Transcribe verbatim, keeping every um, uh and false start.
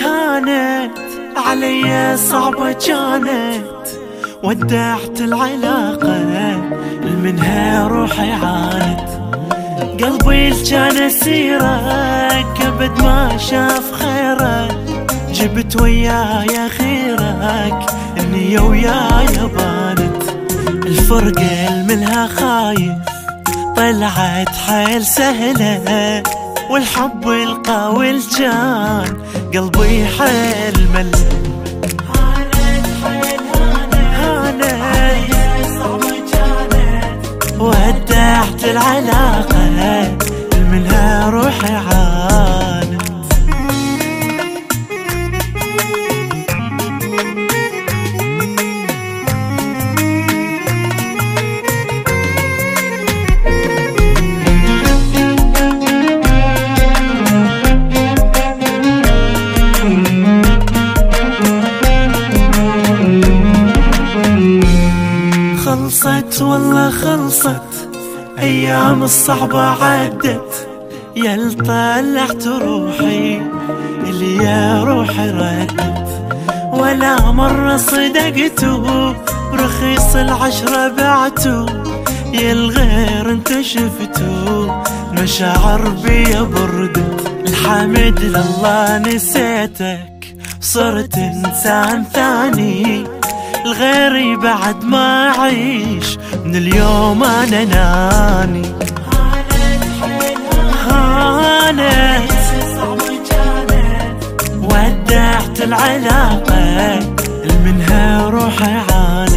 هانت علي صعبة كانت، ودعت العلاقة منها روحي عانت. قلبي كان اسيرك ابد ما شاف خيرك، جبت وياي خيرك اني وياي بانت. الفرقة منها خايف طلعت حيل سهلة، والحب القوي كان قلبي حيل مل. ودعت العلاقة منها روحي عانت. خلصت والله خلصت ايام الصعبة عدت، يل طلعت روحي اللي يا روحي ردت. ولا مرة صدقتو برخيص العشرة بعتو، يالغير انت شفتو مشاعر بيا بردت. الحمد لله نسيتك صرت انسان ثاني، الغيري بعد ما أعيش من اليوم أنا ناني. هانت ودعت العلاقة منها روحي عانت.